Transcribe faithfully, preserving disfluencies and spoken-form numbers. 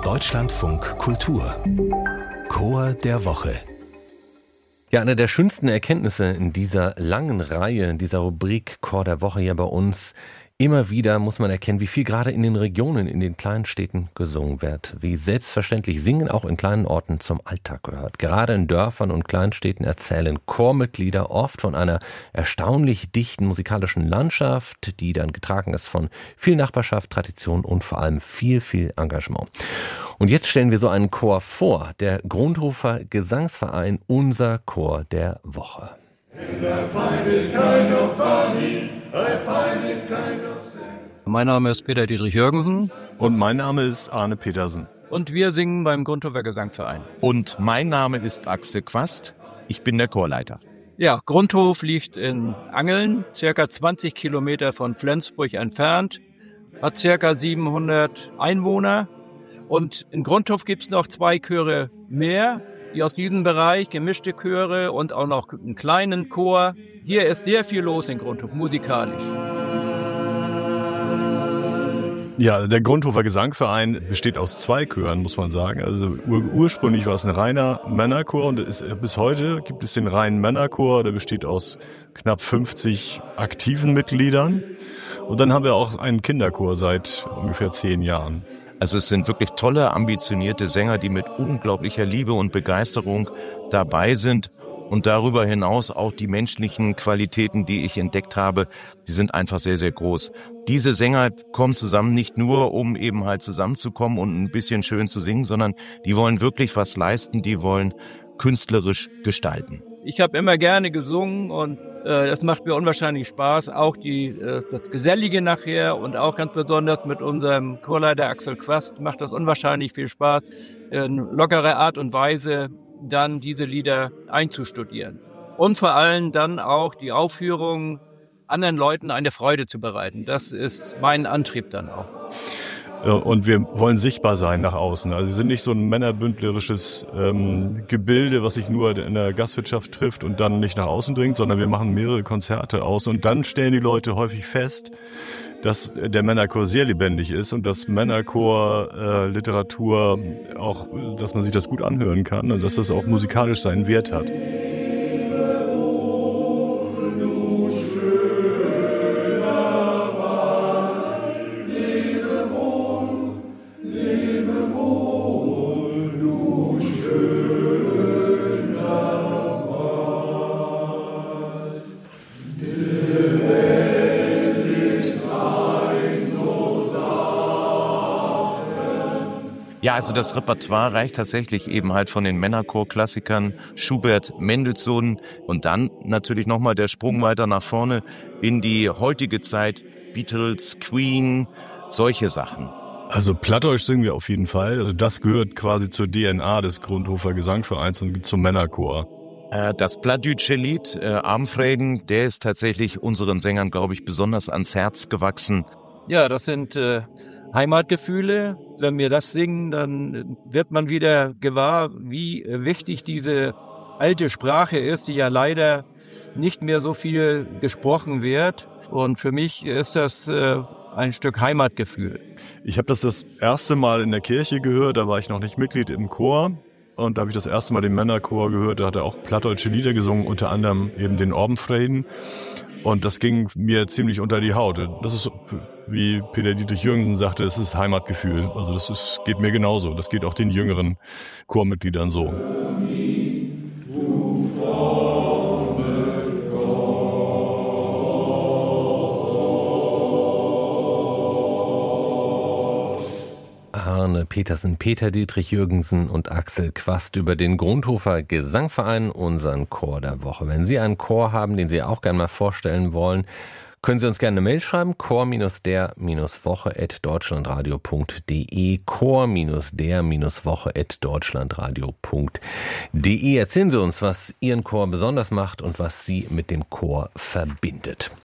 Deutschlandfunk Kultur Chor der Woche. Ja, eine der schönsten Erkenntnisse in dieser langen Reihe, in dieser Rubrik Chor der Woche hier bei uns. Immer wieder muss man erkennen, wie viel gerade in den Regionen, in den kleinen Städten gesungen wird. Wie selbstverständlich Singen auch in kleinen Orten zum Alltag gehört. Gerade in Dörfern und Kleinstädten erzählen Chormitglieder oft von einer erstaunlich dichten musikalischen Landschaft, die dann getragen ist von viel Nachbarschaft, Tradition und vor allem viel, viel Engagement. Und jetzt stellen wir so einen Chor vor, der Grundhofer Gesangsverein, unser Chor der Woche. Mein Name ist Peter Dietrich Jürgensen. Und mein Name ist Arne Petersen. Und wir singen beim Grundhofer Gesangsverein. Und mein Name ist Axel Quast. Ich bin der Chorleiter. Ja, Grundhof liegt in Angeln, circa zwanzig Kilometer von Flensburg entfernt, hat circa siebenhundert Einwohner. Und in Grundhof gibt es noch zwei Chöre mehr, die aus diesem Bereich, gemischte Chöre und auch noch einen kleinen Chor. Hier ist sehr viel los in Grundhof, musikalisch. Ja, der Grundhofer Gesangverein besteht aus zwei Chören, muss man sagen. Also ur- ursprünglich war es ein reiner Männerchor und ist, bis heute gibt es den reinen Männerchor, der besteht aus knapp fünfzig aktiven Mitgliedern. Und dann haben wir auch einen Kinderchor seit ungefähr zehn Jahren. Also es sind wirklich tolle, ambitionierte Sänger, die mit unglaublicher Liebe und Begeisterung dabei sind. Und darüber hinaus auch die menschlichen Qualitäten, die ich entdeckt habe, die sind einfach sehr, sehr groß. Diese Sänger kommen zusammen nicht nur, um eben halt zusammenzukommen und ein bisschen schön zu singen, sondern die wollen wirklich was leisten, die wollen künstlerisch gestalten. Ich habe immer gerne gesungen und äh, das macht mir unwahrscheinlich Spaß. Auch die, äh, das Gesellige nachher und auch ganz besonders mit unserem Chorleiter Axel Quast macht das unwahrscheinlich viel Spaß, in lockerer Art und Weise dann diese Lieder einzustudieren. Und vor allem dann auch die Aufführung anderen Leuten eine Freude zu bereiten. Das ist mein Antrieb dann auch. Und wir wollen sichtbar sein nach außen. Also wir sind nicht so ein männerbündlerisches ähm, Gebilde, was sich nur in der Gastwirtschaft trifft und dann nicht nach außen dringt, sondern wir machen mehrere Konzerte aus. Und dann stellen die Leute häufig fest, dass der Männerchor sehr lebendig ist und dass Männerchor äh, Literatur auch, dass man sich das gut anhören kann und dass das auch musikalisch seinen Wert hat. Ja, also das Repertoire reicht tatsächlich eben halt von den Männerchor-Klassikern Schubert, Mendelssohn und dann natürlich nochmal der Sprung weiter nach vorne in die heutige Zeit, Beatles, Queen, solche Sachen. Also Plattdeutsch singen wir auf jeden Fall. Also das gehört quasi zur D N A des Grundhofer Gesangvereins und zum Männerchor. Das plattdeutsche Lied, äh, Armfreden, der ist tatsächlich unseren Sängern, glaube ich, besonders ans Herz gewachsen. Ja, das sind äh, Heimatgefühle. Wenn wir das singen, dann wird man wieder gewahr, wie wichtig diese alte Sprache ist, die ja leider nicht mehr so viel gesprochen wird. Und für mich ist das äh, ein Stück Heimatgefühl. Ich habe das das erste Mal in der Kirche gehört, da war ich noch nicht Mitglied im Chor. Und da habe ich das erste Mal den Männerchor gehört, da hat er auch plattdeutsche Lieder gesungen, unter anderem eben den Orbenfreden. Und das ging mir ziemlich unter die Haut. Das ist, wie Peter Dietrich Jürgensen sagte, es ist Heimatgefühl. Also das ist, geht mir genauso. Das geht auch den jüngeren Chormitgliedern so. Arne Petersen, Peter Dietrich Jürgensen und Axel Quast über den Grundhofer Gesangverein, unseren Chor der Woche. Wenn Sie einen Chor haben, den Sie auch gerne mal vorstellen wollen, können Sie uns gerne eine Mail schreiben, chor-der-woche at deutschlandradio punkt de, chor-der-woche at deutschlandradio punkt de. Erzählen Sie uns, was Ihren Chor besonders macht und was Sie mit dem Chor verbindet.